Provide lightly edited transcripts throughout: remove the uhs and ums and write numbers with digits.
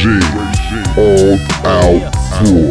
All out for.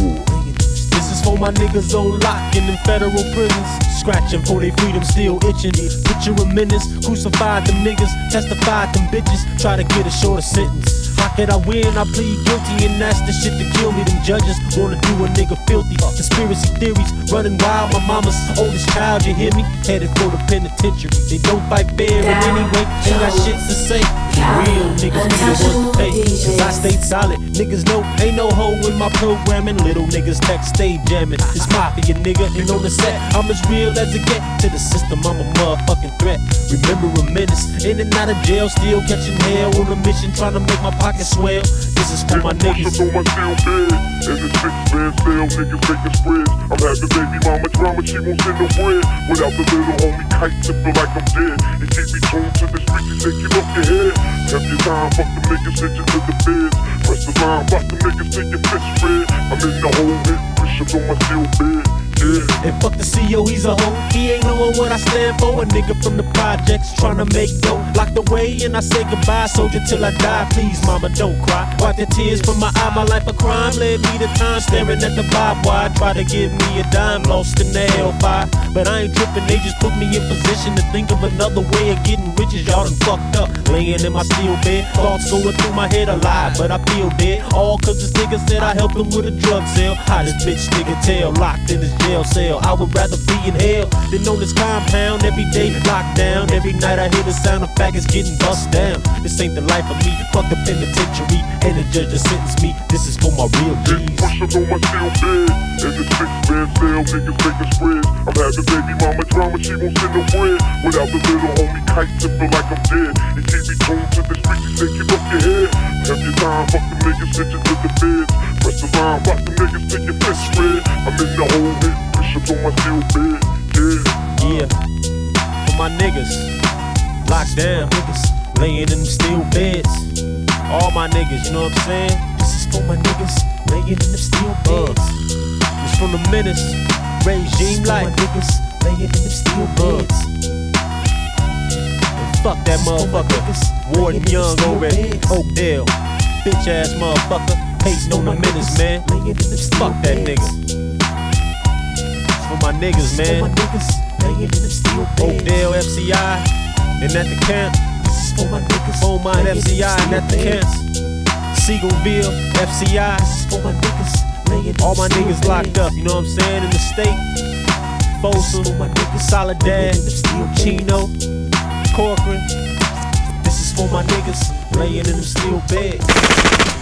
This is for my niggas on lock in them federal prisons, scratching for their freedom, still itching. Picture a menace, crucified them niggas, testified them bitches, try to get a shorter sentence. How could I win? I plead guilty, and that's the shit to kill me. Them judges wanna do a nigga filthy. Conspiracy theories running wild. My mama's oldest child, you hear me? Headed for the penitentiary. They don't fight fair, but anyway, ain't got shit to say. Real niggas be the ones to pay, cause I stayed solid. Niggas know ain't no hoe in my programming. Little niggas text stay jamming. It's mafia, nigga, and on the set I'm as real as it get. To the system, I'm a motherfucking threat. Remember a menace, in and out of jail, still catching hell on a mission, trying to make my pocket swell. This is for my niggas. On my steel bed, in the 6-man cell, niggas making spreads. I'm having baby mama drama, she won't send no bread. Without the little homie kite, to feel like I'm dead. It keep me tuned to the streets, he say keep up your head. Have your time, fuck them niggas, send you to the feds. Press the line, fuck them niggas till your fist red. I'm in the hole, hit push-ups on my steel bed. Yeah. And fuck the CEO, he's a hoe. He ain't knowing what I stand for. A nigga from the projects trying to make dough. Locked away and I say goodbye, soldier, till I die. Please, mama, don't cry. Wipe the tears from my eye, my life a crime. Led me to time, staring at the barbed wire. Try to give me a dime, lost in the hellfire. But I ain't tripping, they just put me in position to think of another way of getting riches. Y'all done fucked up, laying in my steel bed. Thoughts going through my head alive, but I feel dead. All cause this nigga said I helped him with a drug sale. How this bitch nigga tell, locked in his jail cell. I would rather be in hell than on this compound. Every day locked down, every night I hear the sound of faggots getting bust down. This ain't the life of me, fuck the penitentiary and the judge that sentenced me. This is for my real G's. Push-ups on my steel bed, in the 6-man cell, niggas making spreads. I'm having baby mama drama, she won't send no bread. Without the little homie kite, to feel like I'm dead. It keep me tuned to the streets, he say keep up your head. Have your time, fuck them niggas, send you to the feds. Press the line, fuck them niggas till your fist red. I'm in the hole, hit push-ups on my steel bed. Yeah, for my niggas, locked down, niggas, laying in them steel beds. All my niggas, you know what I'm saying? This is for my niggas, laying in them steel beds. It's from the menace, regime life. My niggas, laying in them steel beds. And fuck that motherfucker, Warden Young over at Oakdale. Bitch ass motherfucker, hating on the menace, man. Fuck that nigga. For my niggas, man. Oakdale FCI and at the camp. Beaumont FCI and at the camps. Seagullville FCI. All my niggas locked up, you know what I'm saying? In the state. Folsom, Soledad, Chino, Corcoran. This is for my niggas laying in them steel beds.